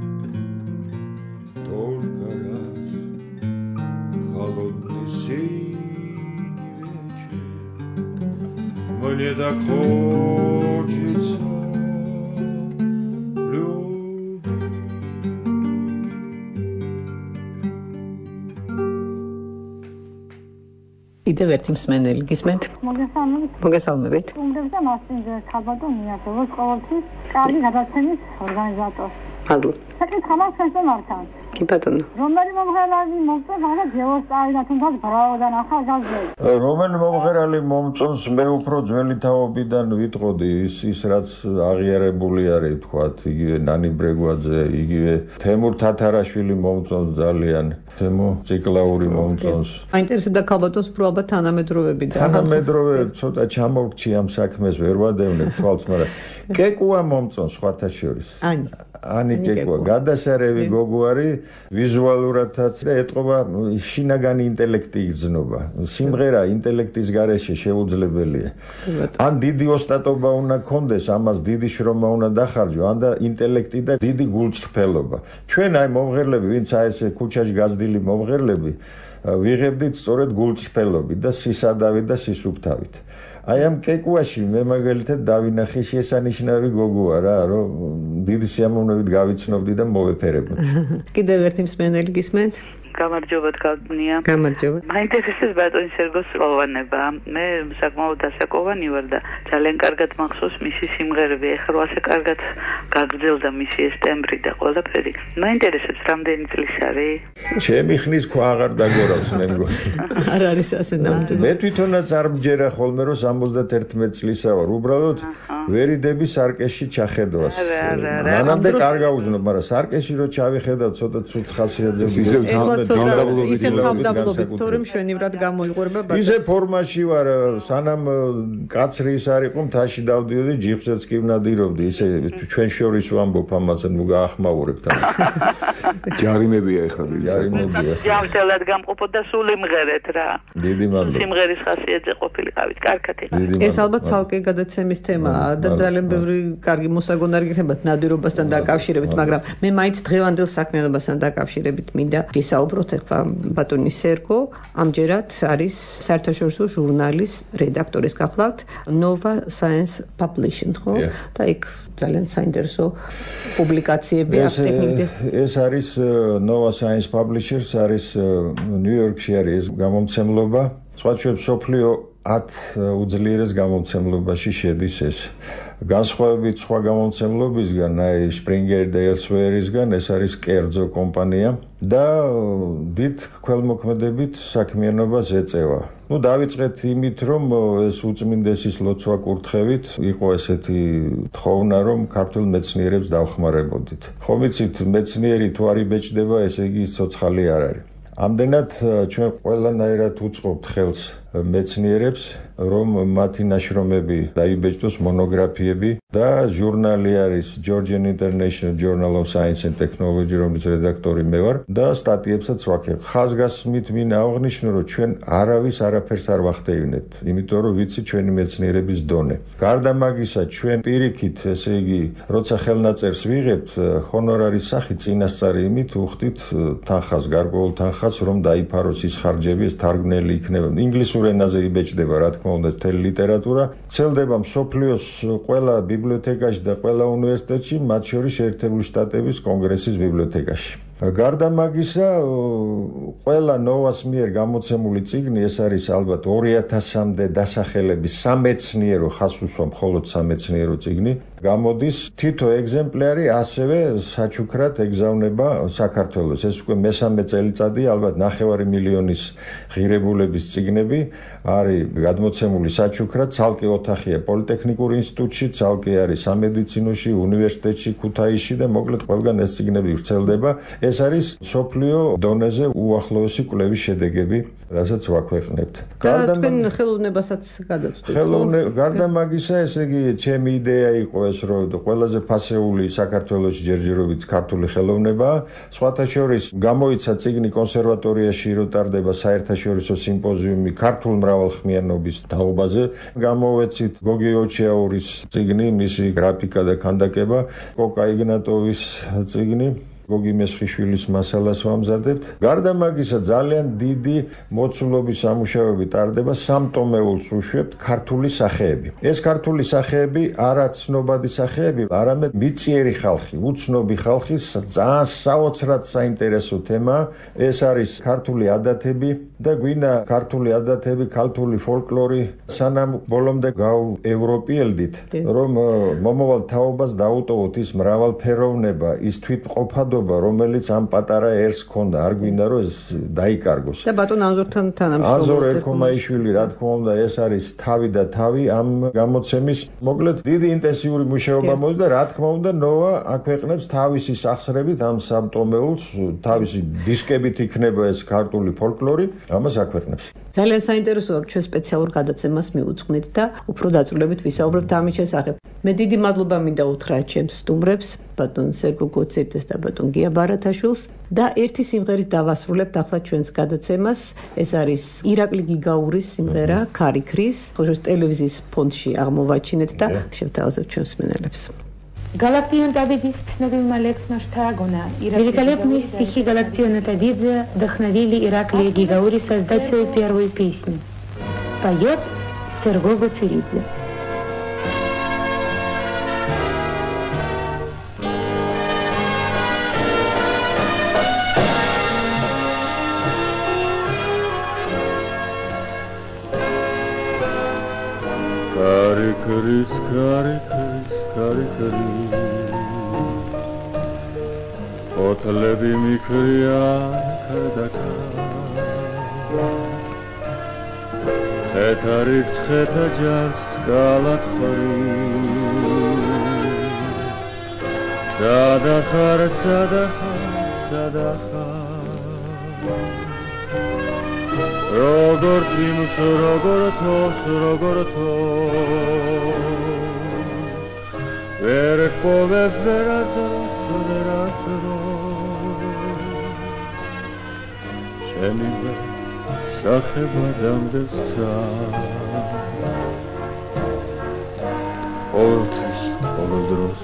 только раз холодный синий вечер. Мне так хочется კიდევ ერთი მსმენელი გისმენთ? მოგესალმებით. მოგესალმებით. უმდროხ და მასწინძე ხაბატონია, როგორც ყოველთვის კარგი გადაცემის ორგანიზატორი. მადლობა. საკითხი მაქვს მართან. კი ბატონო. რომელი მომღერალი მომწონს არა გეოსტარი და თუნდაც ბრავოდან ახალგაზრდები. რომელი მომღერალი მომწონს, მე უფრო ძველი თაობიდან ვიტყოდი, ის ის რაც აღიარებული არის, თქვათ, იგივე ნანი ბრეგვაძე, იგივე თემურ თათარაშვილი მომწონს ძალიან, თემო ციკლაური მომწონს. აინტერესებდა ქალბატონს უფრო ალბათ თანამედროვეები და თანამედროვე ცოტა ჩამოვრჩი ამ საქმეს ვერ ვადევნებ თვალს, მაგრამ კეკუა მომწონს სხვათა შორის. ანი ანი კეკუა გადასარევი გოგო არის ვიზუალურადაც და ეტყობა შინაგანი ინტელექტი იგრძნობა. სიმღერა ინტელექტის გარეშე შეუძლებელია. ან დიდი ოსტატობა უნდა კონდეს, ამას დიდი შრომა უნდა დახარჯო, ან და ინტელექტი და დიდი გულწრფელობა. ჩვენ აი მომღერლები, ვინც აი ესე ქუჩაში გაზრდილი მომღერლები, ვიღებდით სწორედ გულწრფელობით და სისადავით და სისუფთავით. აი ამ კეკუაში მე მაგალითად დავინახე შესანიშნავი გოგოა რა, რომ დიდი სიამოვნებით გავიცნობდი და მოვეფერებოდი. კიდევ ერთი მსმენელი გისმენთ? გამარჯობა თქალდნია. გამარჯობა. მაინტერესებს ბატონი სერგოს ცხოვრება. მე საკმაოდ დასაკოვანი ვარ და ძალიან კარგად მახსოვს მისი სიმღერები. ეხლა ასე კარგად გაგრძელდა მისი ეს ტემბრი და ყველაფერი. მაინტერესებს რამდენი წლის არის? ჩემი ხნის ქვა აღარ დაგორავს მე მგონი. არ არის ასე ნამდვილად. მე თვითონაც არ მჯერა ხოლმე რომ სამოცდაერთმეტი წლისა ვარ. უბრალოდ ვერიდები სარკეში ჩახედვას. მანამდე კარგა უზნობ, მაგრამ სარკეში რო ჩავიხედავ ცოტა ცუდ ხასიათზე ისე თავდაბლობით, თორემ შვენივრად გამოიყურება ბატონო. ისე ფორმაში ვარ, სანამ კაცრი ის არ იყო, მთაში დავდიოდი, ჯიხშეც კი ვნადირობდი, ისე ჩვენ შორის ვამბობ ამაზე, ნუ გაახმაურებთ ამ. ჯარიმებია ეხლა ჯარიმებია. ჯამშელად გამყოფოდა სულ იმღერეთ რა. დიდი მადლობა. სიმღერის ხასიათზე ყოფილიყავით, კარგად იყავით. ეს ალბათ ცალკე გადაცემის თემაა და ძალიან ბევრი კარგი მოსაგონარი გიხებათ ნადირობასთან დაკავშირებით, მაგრამ მე მაინც დღევანდელ საქმიანობასთან დაკავშირებით მინდა ვისაუბროთ ახლა ბატონი სერგო ამჯერად არის საერთაშორისო ჟურნალის რედაქტორის გახლავთ Nova Science Publishing, ხო? და იქ ძალიან საინტერესო პუბლიკაციები აქვს ტექნიკები. ეს არის Nova Science Publishers, არის ნიუ-იორკში არის ეს გამომცემლობა. სხვა ჩვენს სოფლიო ათ უძლიერეს გამომცემლობაში შედის ეს. განსხვავებით სხვა გამომცემლობისგან, აი Springer და Elsewhere-ისგან, ეს არის კერძო კომპანია და დიდ ქველმოქმედებით საქმიანობას ეწევა. Ну, დავიწყეთ იმით, რომ ეს უწმინდესის ლოცვა კურთხევით იყო ესეთი თხოვნა, რომ ქართულ მეცნიერებს დავხმარებოდით. ხომ იცით, მეცნიერი თუ არ იბეჭდება, ესე იგი ის ცოცხალი არ არის. ამდენად ჩვენ ყველანაირად უწყობთ ხელს მეცნიერებს, რომ მათი ნაშრომები დაიბეჭდოს მონოგრაფიები და ჟურნალი არის Georgian International Journal of Science and Technology, რომლის რედაქტორი მე ვარ და სტატიებსაც ვაქებ. ხაზგასმით მინდა აღვნიშნო, რომ ჩვენ არავის არაფერს არ ვახტევნებთ, იმიტომ რომ ვიცით ჩვენი მეცნიერების დონე. გარდა მაგისა, ჩვენ პირიქით, ესე იგი, როცა ხელნაწერს ვიღებთ, ჰონორარის სახით წინასწარი იმით უხდით თანხას, გარკვეულ თანხას, რომ დაიფაროს ის ხარჯები, ეს თარგმნელი იქნება. ინგლისურ ენაზე იბეჭდება, რა თქმა უნდა, მთელი ლიტერატურა. ვრცელდება მსოფლიოს ყველა ბიბლიოთეკაში და ყველა უნივერსიტეტში, მათ შორის შეერთებული შტატების კონგრესის ბიბლიოთეკაში. გარდა მაგისა, ყველა ნოვას მიერ გამოცემული წიგნი, ეს არის ალბათ ორი ათასამდე დასახელების სამეცნიერო, ხას უსვა მხოლოდ სამეცნიერო წიგნი, გამოდის. თითო ეგზემპლარი ასევე საჩუქრად ეგზავნება საქართველოს. ეს უკვე მესამე წელიწადი, ალბათ ნახევარი მილიონის ღირებულების წიგნები არის გადმოცემული საჩუქრად. ცალკე ოთახია პოლიტექნიკურ ინსტიტუტში, ცალკე არის სამედიცინოში, უნივერსიტეტში, ქუთაისში და მოკლედ ყველგან ეს წიგნები ვრცელდება. ეს არის სოფლიო დონეზე უახლოესი კვლევის შედეგები, რასაც ვაქვეყნებთ. გარდა თქვენ ხელოვნებასაც გადაწყვეტთ. ხელოვნება, გარდა მაგისა, ესე იგი, ჩემი იდეა იყო ეს, რომ ყველაზე ფასეული საქართველოში ჯერჯერობით ქართული ხელოვნებაა. სხვათა შორის გამოიცა წიგნი კონსერვატორიაში, რო ტარდება საერთაშორისო სიმპოზიუმი ქართულ მრავალხმიანობის თაობაზე. გამოვეცით გოგი ოჩიაურის წიგნი, მისი გრაფიკა და ქანდაკება, კოკა იგნატოვის წიგნი. გოგი მესხიშვილის მასალას ვამზადებთ. გარდა მაგისა, ძალიან დიდი მოცულობის სამუშაოები ტარდება, სამტომეულს უშვებთ ქართული სახეები. ეს ქართული სახეები არა ცნობადი სახეები, არამედ მიწიერი ხალხი, უცნობი ხალხი, ძალიან საოცრად საინტერესო თემაა. ეს არის ქართული ადათები და გვინა ქართული ადათები, ქართული ფოლკლორი, სანამ ბოლომდე გავევროპიელდით, რომ მომავალ თაობას დაუტოვოთ ის მრავალფეროვნება, ის თვითმყოფადობა, რომელიც ამ პატარა ერს ჰქონდა, არ გვინდა რომ ეს დაიკარგოს. და ბატონ ანზორთან თანამშრომლობთ. ანზორ ერქომაიშვილი, რა თქმა უნდა, ეს არის თავი და თავი ამ გამოცემის. მოკლედ, დიდი ინტენსიური მუშაობა მოდის და რა თქმა უნდა, ნოვა აქვეყნებს თავისი სახსრებით ამ სამტომეულს, თავისი დისკებით იქნება ეს ქართული ფოლკლორი, ამას აქვეყნებს. ძალიან საინტერესოა, ჩვენ სპეციალურ გადაცემას მიუძღვნით და უფრო დაწვრილებით ვისაუბრებთ ამის შესახებ. მე დიდი მადლობა მინდა უთხრა ჩემს სტუმრებს, ბატონ სერგო გოცირდეს და ბატონ გია ბარათაშვილს და ერთი სიმღერით დავასრულებთ ახლა ჩვენს გადაცემას. ეს არის ირაკლი გიგაურის სიმღერა ქარი ქრის, ხოლო ტელევიზიის ფონდში აღმოვაჩინეთ და შევთავაზებთ ჩვენს მსმენელებს. Галактион Табидзе цнобима Лекс Маштагуна. Великолепные стихи Галактиона Табидзе вдохновили Ираклия Гигаури создать свою первую песню. Поет Серго Гоциридзе. Kari kris, kari kris, kari kris Otlebi mikrian kadaka Khetarik kheta jars galat khari სადახარ სადახარ სადახარ როგორ წიმს როგორ თოს როგორ თოს ვერ ყოფებ ვერადას ვერადრო შენი სახება დამდეს ყოველთვის ყოველ დროს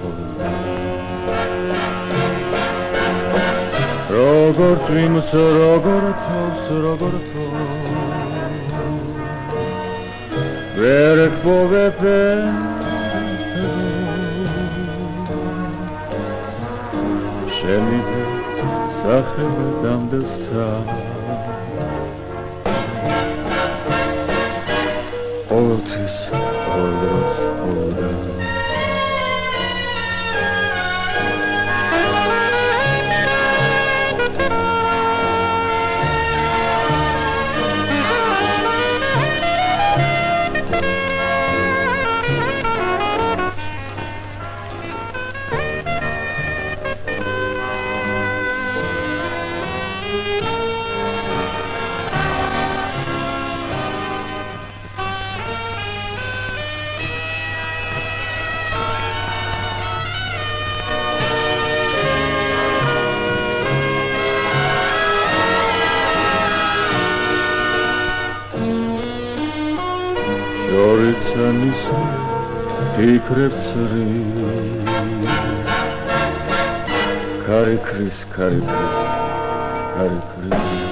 როგორ წვიმს როგორ თავს როგორ თავს ვერ ყოფებ შენი სახება დამდეს ყოველთვის ყოველ დროს ყოველ დროს შორიცანის ფიქრებს რი ქარი ქრის ქარი ქრის ქარი ქრის